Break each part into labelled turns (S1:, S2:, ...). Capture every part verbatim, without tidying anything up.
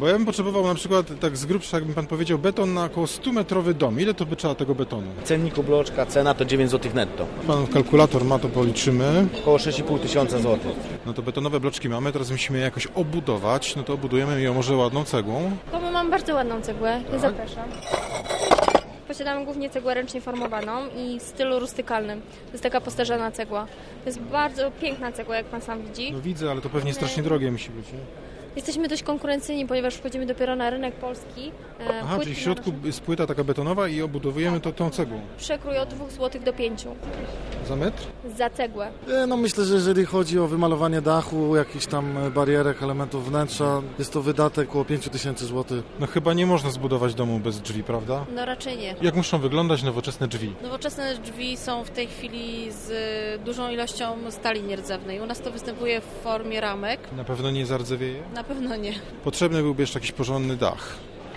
S1: Bo ja bym potrzebował na przykład, tak z grubsza, jakby pan powiedział, beton na około stumetrowy dom. Ile to by trzeba tego betonu?
S2: Cenniku bloczka, cena to dziewięć złotych netto.
S1: Pan kalkulator ma, to policzymy.
S2: Około sześć i pół tysiąca złotych.
S1: No to betonowe bloczki mamy, teraz musimy je jakoś obudować. No to obudujemy je może ładną cegłą.
S3: To my mamy bardzo ładną cegłę, ja zapraszam. Posiadamy głównie cegłę ręcznie formowaną i w stylu rustykalnym. To jest taka postarzana cegła. To jest bardzo piękna cegła, jak pan sam widzi.
S1: No widzę, ale to pewnie strasznie drogie musi być, nie?
S3: Jesteśmy dość konkurencyjni, ponieważ wchodzimy dopiero na rynek polski.
S1: Aha, czyli w środku jest płyta taka betonowa i obudowujemy to tą cegłą.
S3: Przekrój od dwóch złotych do pięciu.
S1: Za metr?
S3: Za cegłę.
S4: No myślę, że jeżeli chodzi o wymalowanie dachu, jakichś tam barierek, elementów wnętrza, jest to wydatek około pięć tysięcy złotych.
S1: No chyba nie można zbudować domu bez drzwi, prawda?
S5: No raczej nie.
S1: Jak muszą wyglądać nowoczesne drzwi?
S5: Nowoczesne drzwi są w tej chwili z dużą ilością stali nierdzewnej. U nas to występuje w formie ramek.
S1: Na pewno nie zardzewieje?
S5: Na pewno nie.
S1: Potrzebny byłby jeszcze jakiś porządny dach.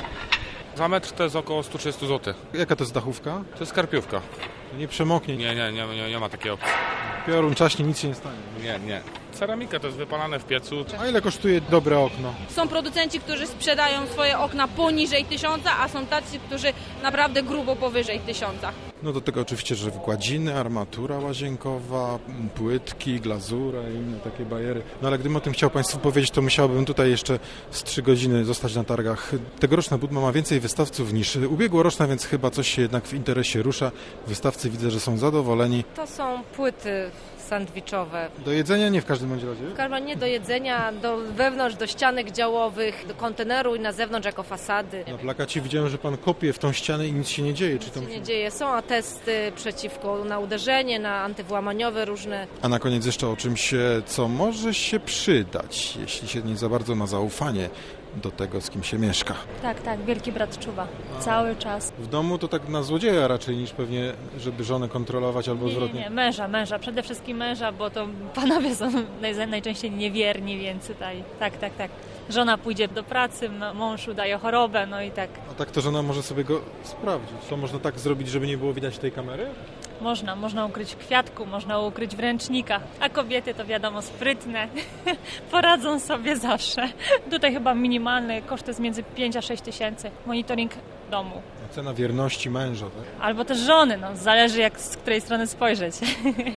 S6: Za metr to jest około sto trzydzieści złotych.
S1: Jaka to jest dachówka?
S6: To jest karpiówka.
S1: Nie przemoknie.
S6: Nie, nie, nie, nie, nie ma takiej opcji.
S1: Piorun czaśnie, nic się nie stanie.
S6: Nie, nie. Ceramika to jest wypalane w piecu.
S1: A ile kosztuje dobre okno?
S7: Są producenci, którzy sprzedają swoje okna poniżej tysiąca, a są tacy, którzy naprawdę grubo powyżej tysiąca.
S1: No do tego oczywiście, że gładziny, armatura łazienkowa, płytki, glazura i inne takie bajery. No ale gdybym o tym chciał Państwu powiedzieć, to musiałbym tutaj jeszcze z trzy godziny zostać na targach. Tegoroczna Budma ma więcej wystawców niż ubiegłoroczna, więc chyba coś się jednak w interesie rusza. Wystawcy widzę, że są zadowoleni.
S8: To są płyty sandwichowe.
S1: Do jedzenia nie w każdym bądź razie?
S8: W każdym nie do jedzenia, do wewnątrz, do ścianek działowych, do konteneru i na zewnątrz jako fasady.
S1: Na plakacie widziałem, że Pan kopie w tą ścianę i nic się nie dzieje. Czy to
S8: nic się nie dzieje. Są atesty przeciwko na uderzenie, na antywłamaniowe różne.
S1: A na koniec jeszcze o czymś, co może się przydać, jeśli się nie za bardzo ma zaufanie do tego, z kim się mieszka.
S3: Tak, tak, wielki brat czuwa. Cały czas.
S1: W domu to tak na złodzieja raczej niż pewnie, żeby żonę kontrolować albo
S9: nie,
S1: odwrotnie.
S9: Nie, nie, męża, męża, przede wszystkim męża, bo to panowie są naj, najczęściej niewierni, więc tutaj, tak, tak, tak. Żona pójdzie do pracy, mąż udaje chorobę, no i tak.
S1: A tak to żona może sobie go sprawdzić. To można tak zrobić, żeby nie było widać tej kamery?
S9: Można, można ukryć w kwiatku, można ukryć w ręcznikach, a kobiety to wiadomo sprytne, poradzą sobie zawsze. Tutaj chyba minimalny koszt jest między pięć a sześć tysięcy, monitoring domu.
S1: A cena wierności męża, tak?
S9: Albo też żony, no zależy jak z której strony spojrzeć.